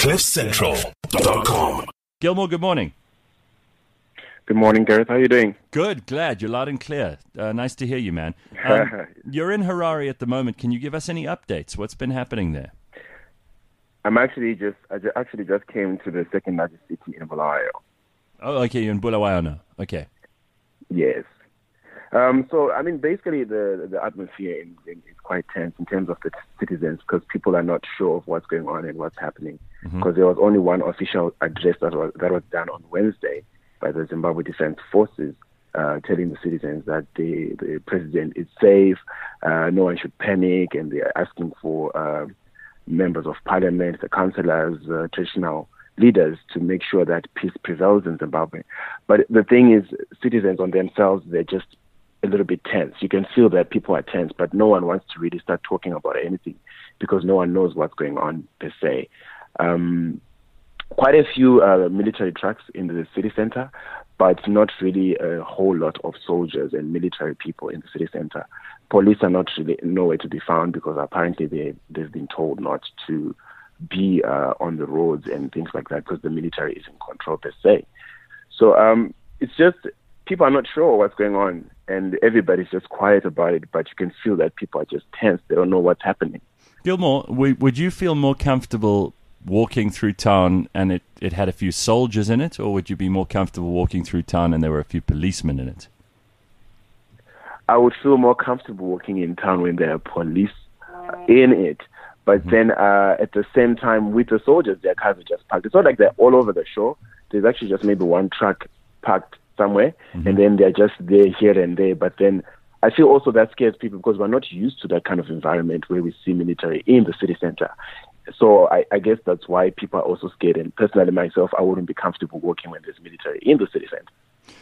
CliffCentral.com. Gilmore, good morning. Good morning, Gareth. How are you doing? Good, glad. You're loud and clear. Nice to hear you, man. You're in Harare at the moment. Can you give us any updates? What's been happening there? I actually just came to the second largest city in Bulawayo. Oh, okay, you're in Bulawayo now. Okay. Yes. Basically the atmosphere is quite tense in terms of the citizens because people are not sure of what's going on and what's happening. Because there was only one official address that was done on Wednesday by the Zimbabwe Defense Forces, telling the citizens that the president is safe, no one should panic, and they are asking for members of parliament, the councillors, traditional leaders to make sure that peace prevails in Zimbabwe. But the thing is, citizens on themselves, they're just a little bit tense. You can feel that people are tense, but no one wants to really start talking about anything because no one knows what's going on per se. Quite a few military trucks in the city center, but not really a whole lot of soldiers and military people in the city center. Police are not really nowhere to be found because apparently they've been told not to be on the roads and things like that because the military is in control per se. So it's just people are not sure what's going on and everybody's just quiet about it, but you can feel that people are just tense. They don't know what's happening. Gilmore, would you feel more comfortable walking through town and it had a few soldiers in it, or would you be more comfortable walking through town and there were a few policemen in it? I would feel more comfortable walking in town when there are police in it. But then at the same time, with the soldiers, their cars are just parked. It's not like they're all over the shore. There's actually just maybe one truck parked somewhere, and then they're just there, here and there. But then I feel also that scares people because we're not used to that kind of environment where we see military in the city center. So I guess that's why people are also scared. And personally, myself, I wouldn't be comfortable walking when there's military in the city center.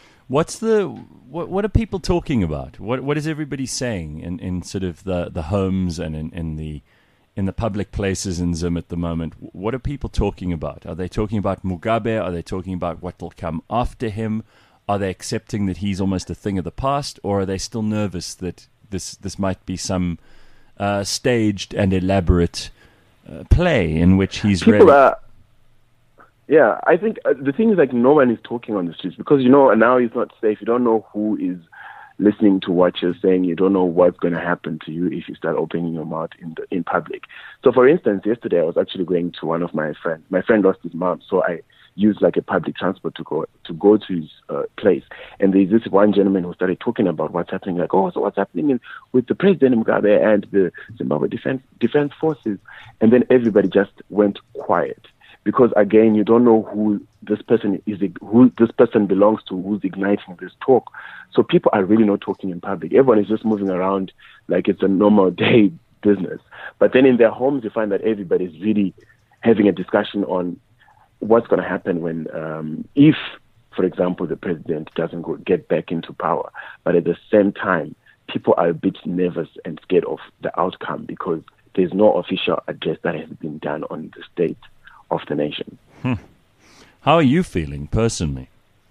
What are people talking about? What is everybody saying in sort of the homes and in the public places in Zim at the moment? What are people talking about? Are they talking about Mugabe? Are they talking about what will come after him? Are they accepting that he's almost a thing of the past, or are they still nervous that this might be some staged and elaborate play in which he's people ready? Yeah, I think the thing is, like, no one is talking on the streets because, now it's not safe. You don't know who is listening to what you're saying. You don't know what's going to happen to you if you start opening your mouth in public. So, for instance, yesterday I was actually going to one of my friends. My friend lost his mom, so I used like a public transport to go to his place. And there's this one gentleman who started talking about what's happening. Like, so what's happening with the President Mugabe and the Zimbabwe Defense Forces? And then everybody just went quiet. Because again, you don't know who this person belongs to, who's igniting this talk. So people are really not talking in public. Everyone is just moving around like it's a normal day business. But then in their homes, you find that everybody's really having a discussion on what's going to happen when, if, for example, the president doesn't get back into power. But at the same time, people are a bit nervous and scared of the outcome because there's no official address that has been done on the state of the nation. How are you feeling personally?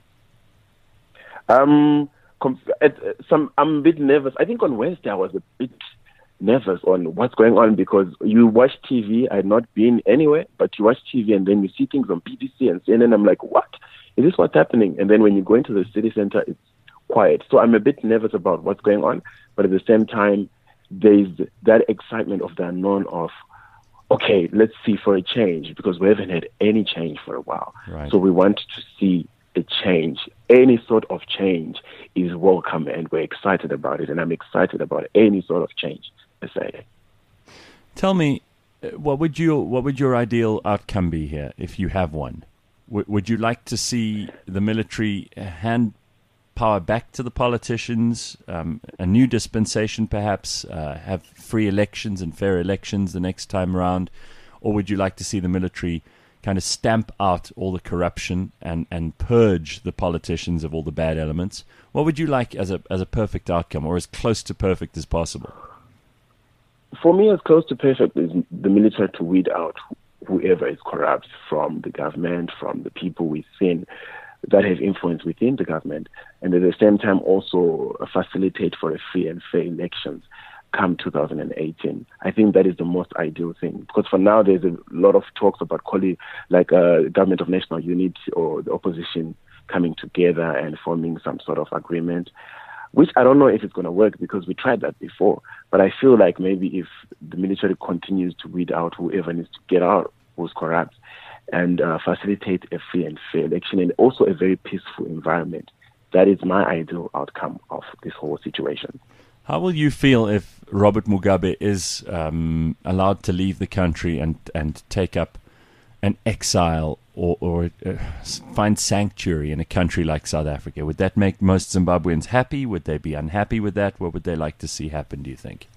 I'm a bit nervous. I think on Wednesday I was a bit nervous on what's going on because you watch TV. I had not been anywhere, but you watch TV and then you see things on BBC and CNN. I'm like, what? Is this what's happening? And then when you go into the city center, it's quiet. So I'm a bit nervous about what's going on, but at the same time, there's that excitement of the unknown of, okay, let's see for a change because we haven't had any change for a while. Right. So we want to see a change. Any sort of change is welcome and we're excited about it. And I'm excited about any sort of change, I say. Tell me, what would your ideal outcome be here if you have one? Would you like to see the military hand power back to the politicians, a new dispensation perhaps, have free elections and fair elections the next time around? Or would you like to see the military kind of stamp out all the corruption and purge the politicians of all the bad elements? What would you like as a perfect outcome, or as close to perfect as possible? For me, as close to perfect is the military to weed out whoever is corrupt from the government, from the people within that have influence within the government, and at the same time also facilitate for a free and fair elections. come 2018. I think that is the most ideal thing, because for now there's a lot of talks about government of national unity or the opposition coming together and forming some sort of agreement, which I don't know if it's going to work, because we tried that before. But I feel like maybe if the military continues to weed out whoever needs to get out who's corrupt and facilitate a free and fair election and also a very peaceful environment, that is my ideal outcome of this whole situation. How will you feel if Robert Mugabe is allowed to leave the country and take up an exile or find sanctuary in a country like South Africa? Would that make most Zimbabweans happy? Would they be unhappy with that? What would they like to see happen, do you think?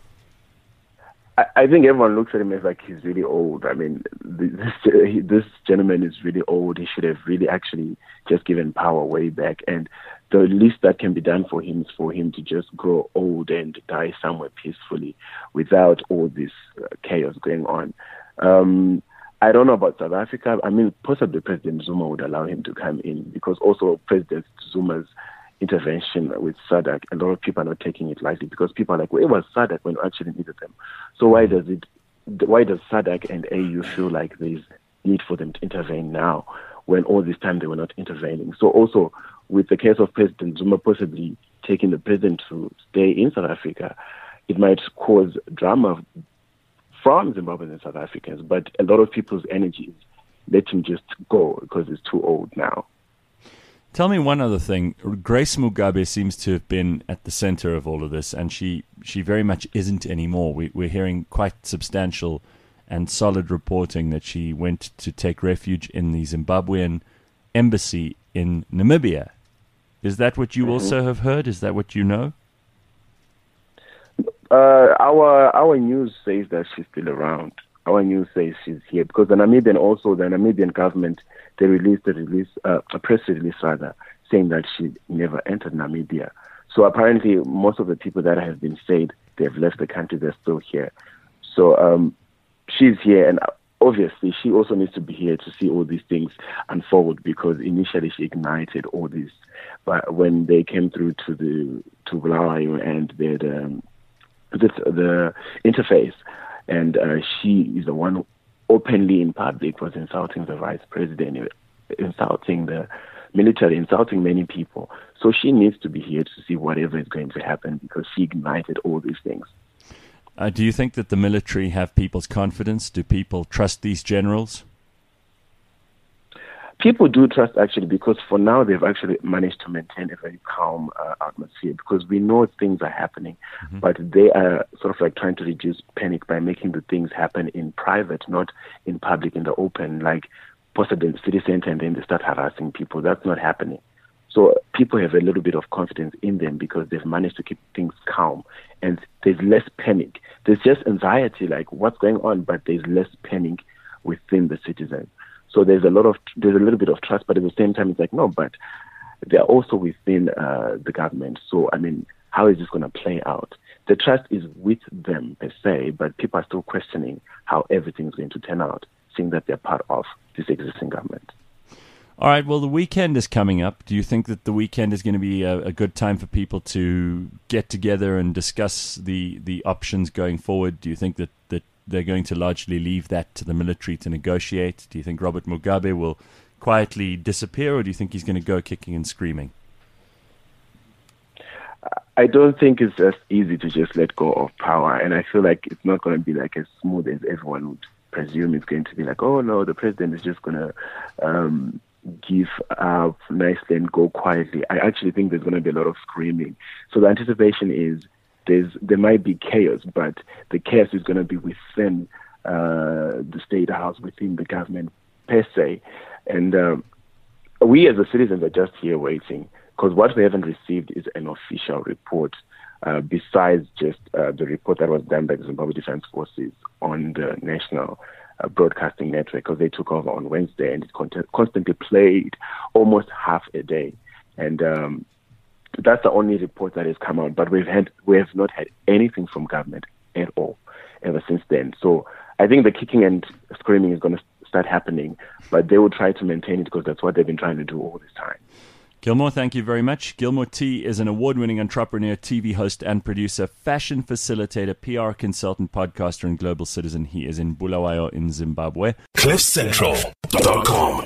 I think everyone looks at him as like he's really old. I mean, this gentleman is really old. He should have really actually just given power way back. And the least that can be done for him is for him to just grow old and die somewhere peacefully without all this chaos going on. I don't know about South Africa. I mean, possibly President Zuma would allow him to come in, because also President Zuma's intervention with SADC, a lot of people are not taking it lightly, because people are like, well, it was SADC when we actually needed them. So why does SADC and AU feel like there's need for them to intervene now when all this time they were not intervening? So also with the case of President Zuma possibly taking the president to stay in South Africa, it might cause drama from Zimbabweans and South Africans, but a lot of people's energy is let him just go because he's too old now. Tell me one other thing. Grace Mugabe seems to have been at the center of all of this, and she very much isn't anymore. We're hearing quite substantial and solid reporting that she went to take refuge in the Zimbabwean embassy in Namibia. Is that what you also have heard? Is that what you know? Our news says that she's still around. Our news says she's here, because the Namibian government, they released a press release saying that she never entered Namibia. So apparently most of the people that have been said they've left the country, they're still here. So she's here, and obviously she also needs to be here to see all these things unfold, because initially she ignited all this. But when they came through to Bulawayo and the interface, and she is the one who openly in public was insulting the vice president, insulting the military, insulting many people. So she needs to be here to see whatever is going to happen, because she ignited all these things. Do you think that the military have people's confidence? Do people trust these generals? People do trust, actually, because for now they've actually managed to maintain a very calm atmosphere, because we know things are happening, but they are sort of like trying to reduce panic by making the things happen in private, not in public, in the open, like possibly in the city center, and then they start harassing people. That's not happening. So people have a little bit of confidence in them, because they've managed to keep things calm, and there's less panic. There's just anxiety, like what's going on, but there's less panic within the citizens. So there's a little bit of trust, but at the same time, it's like, no, but they're also within the government. So, I mean, how is this going to play out? The trust is with them per se, but people are still questioning how everything's going to turn out, seeing that they're part of this existing government. All right, well, the weekend is coming up. Do you think that the weekend is going to be a good time for people to get together and discuss the options going forward? Do you think that they're going to largely leave that to the military to negotiate? Do you think Robert Mugabe will quietly disappear, or do you think he's going to go kicking and screaming? I don't think it's as easy to just let go of power, and I feel like it's not going to be like as smooth as everyone would presume. It's going to be like, oh no, the president is just going to give up nicely and go quietly. I actually think there's going to be a lot of screaming. So the anticipation is there might be chaos, but the chaos is going to be within the State House, within the government per se. And we as the citizens are just here waiting, because what we haven't received is an official report, besides just the report that was done by the Zimbabwe Defense Forces on the national broadcasting network, because they took over on Wednesday, and it constantly played almost half a day. And that's the only report that has come out, but we have not had anything from government at all ever since then. So I think the kicking and screaming is going to start happening, but they will try to maintain it, because that's what they've been trying to do all this time. Gilmore, thank you very much. Gilmore T is an award-winning entrepreneur, TV host and producer, fashion facilitator, PR consultant, podcaster, and global citizen. He is in Bulawayo in Zimbabwe. CliffCentral.com